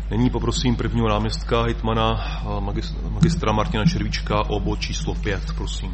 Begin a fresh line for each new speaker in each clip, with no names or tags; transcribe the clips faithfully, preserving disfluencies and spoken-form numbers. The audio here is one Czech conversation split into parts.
Nyní poprosím prvního náměstka hejtmana magistra Martina Červíčka o bod číslo pět, prosím.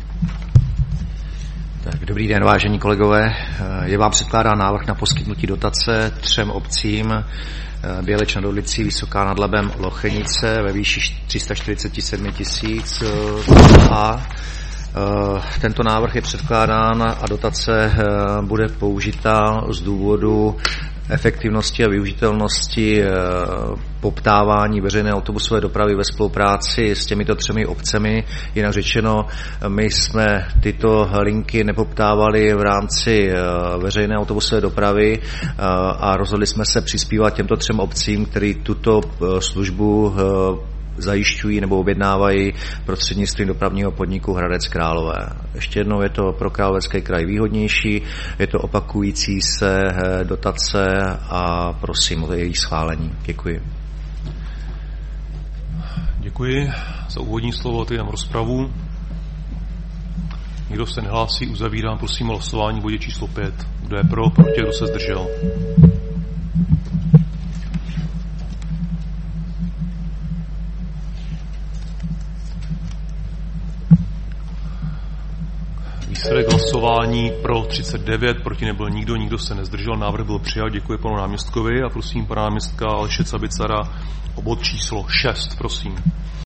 Tak, dobrý den, vážení kolegové. Je vám předkládán návrh na poskytnutí dotace třem obcím: Běleč nad Orlicí, Vysoká nad Labem, Lochenice ve výši tři sta čtyřicet sedm tisíc a tento návrh je předkládán a dotace bude použita z důvodu efektivnosti a využitelnosti poptávání veřejné autobusové dopravy ve spolupráci s těmito třemi obcemi. Jinak řečeno, my jsme tyto linky nepoptávali v rámci veřejné autobusové dopravy a rozhodli jsme se přispívat těmto třem obcím, který tuto službu zajišťují nebo objednávají prostřednictvím dopravního podniku Hradec Králové. Ještě jednou, je to pro Královécký kraj výhodnější, je to opakující se dotace a prosím o její schválení. Děkuji.
Děkuji za úvodní slovo, otevírám rozpravu. Nikdo se nehlásí, uzavírám prosím o hlasování v bodě číslo pět. Kdo je pro, proti, kdo se zdržel? Výsledek hlasování pro třicet devět, proti nebyl nikdo, nikdo se nezdržel, návrh byl přijat. Děkuji panu náměstkovi a prosím pana náměstka Aleše Cabicara o bod číslo šest, prosím.